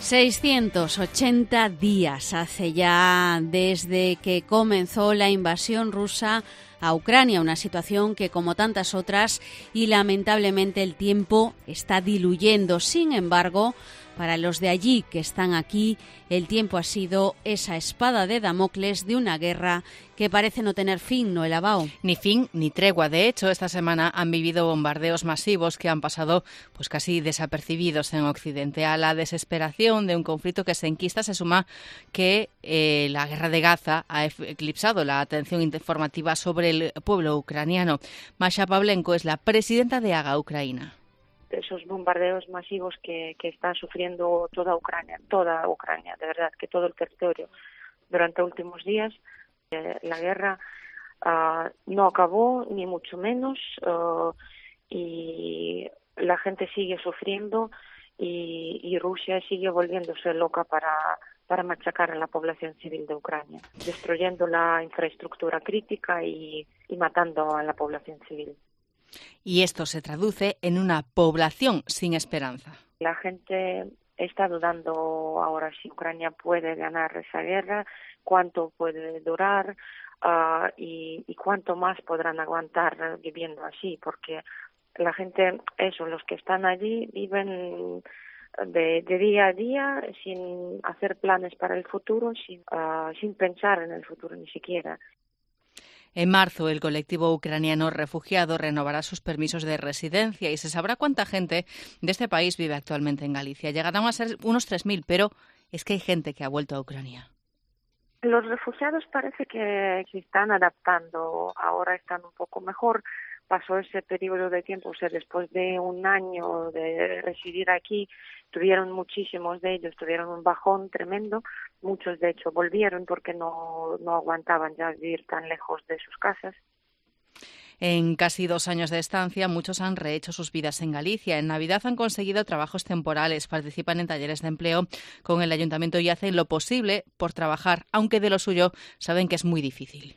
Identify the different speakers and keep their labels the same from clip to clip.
Speaker 1: 680 días hace ya desde que comenzó la invasión rusa a Ucrania, una situación que, como tantas otras, y lamentablemente el tiempo está diluyendo. Sin embargo, para los de allí que están aquí, el tiempo ha sido esa espada de Damocles de una guerra que parece no tener fin, ¿no, Elabao?
Speaker 2: Ni fin ni tregua. De hecho, esta semana han vivido bombardeos masivos que han pasado pues casi desapercibidos en Occidente. A la desesperación de un conflicto que se enquista se suma que la guerra de Gaza ha eclipsado la atención informativa sobre el pueblo ucraniano. Masha Pavlenko es la presidenta de AGA Ucrania.
Speaker 3: Esos bombardeos masivos que está sufriendo toda Ucrania, de verdad, que todo el territorio durante los últimos días. La guerra no acabó, ni mucho menos, y la gente sigue sufriendo y Rusia sigue volviéndose loca para machacar a la población civil de Ucrania, destruyendo la infraestructura crítica y matando a la población civil.
Speaker 2: Y esto se traduce en una población sin esperanza.
Speaker 3: La gente está dudando ahora si Ucrania puede ganar esa guerra, cuánto puede durar y cuánto más podrán aguantar viviendo así, porque la gente, los que están allí, viven de día a día sin hacer planes para el futuro, sin pensar en el futuro ni siquiera.
Speaker 2: En marzo, el colectivo ucraniano refugiado renovará sus permisos de residencia y se sabrá cuánta gente de este país vive actualmente en Galicia. Llegarán a ser unos 3.000, pero es que hay gente que ha vuelto a Ucrania.
Speaker 3: Los refugiados parece que se están adaptando, ahora están un poco mejor. Pasó ese periodo de tiempo, después de un año de residir aquí, muchísimos de ellos tuvieron un bajón tremendo. Muchos, de hecho, volvieron porque no aguantaban ya vivir tan lejos de sus casas.
Speaker 2: En casi 2 años de estancia, muchos han rehecho sus vidas en Galicia. En Navidad han conseguido trabajos temporales, participan en talleres de empleo con el ayuntamiento y hacen lo posible por trabajar, aunque de lo suyo saben que es muy difícil.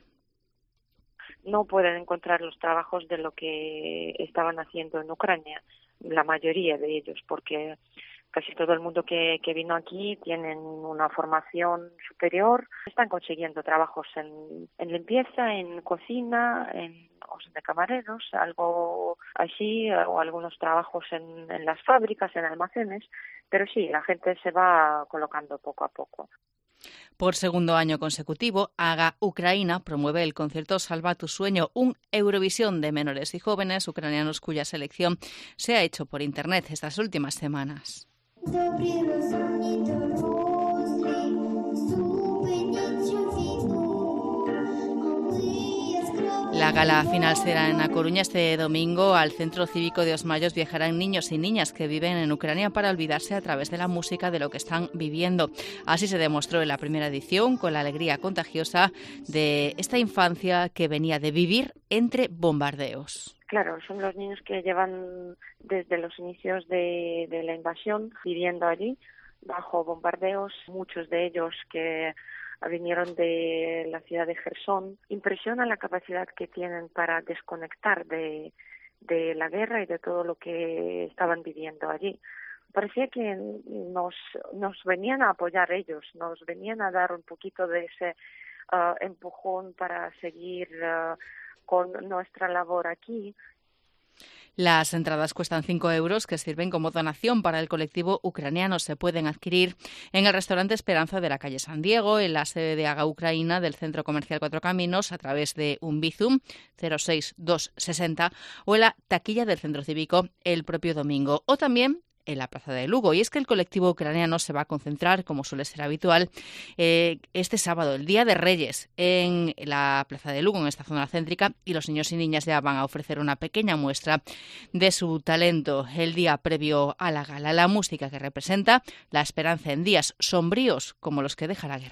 Speaker 3: No pueden encontrar los trabajos de lo que estaban haciendo en Ucrania, la mayoría de ellos, porque casi todo el mundo que vino aquí tienen una formación superior, están consiguiendo trabajos en limpieza, en cocina, de camareros, algo así, o algunos trabajos en las fábricas, en almacenes, pero sí, la gente se va colocando poco a poco.
Speaker 2: Por segundo año consecutivo, AGA Ucrania promueve el concierto Salva tu sueño, un Eurovisión de menores y jóvenes ucranianos cuya selección se ha hecho por Internet estas últimas semanas. La gala final será en A Coruña este domingo. Al Centro Cívico de Os Mayos viajarán niños y niñas que viven en Ucrania para olvidarse a través de la música de lo que están viviendo. Así se demostró en la primera edición, con la alegría contagiosa de esta infancia que venía de vivir entre bombardeos.
Speaker 3: Claro, son los niños que llevan desde los inicios de la invasión viviendo allí, bajo bombardeos, muchos de ellos que vinieron de la ciudad de Jersón. Impresiona la capacidad que tienen para desconectar de la guerra y de todo lo que estaban viviendo allí. Parecía que nos venían a apoyar ellos, nos venían a dar un poquito de ese empujón para seguir con nuestra labor aquí.
Speaker 2: Las entradas cuestan 5 euros, que sirven como donación para el colectivo ucraniano. Se pueden adquirir en el restaurante Esperanza de la calle San Diego, en la sede de AGA Ucrania del Centro Comercial Cuatro Caminos, a través de un Bizum 06260 o en la taquilla del Centro Cívico el propio domingo. O también en la Plaza de Lugo. Y es que el colectivo ucraniano se va a concentrar, como suele ser habitual, este sábado, el Día de Reyes, en la Plaza de Lugo, en esta zona céntrica, y los niños y niñas ya van a ofrecer una pequeña muestra de su talento el día previo a la gala. La música que representa la esperanza en días sombríos como los que deja la guerra.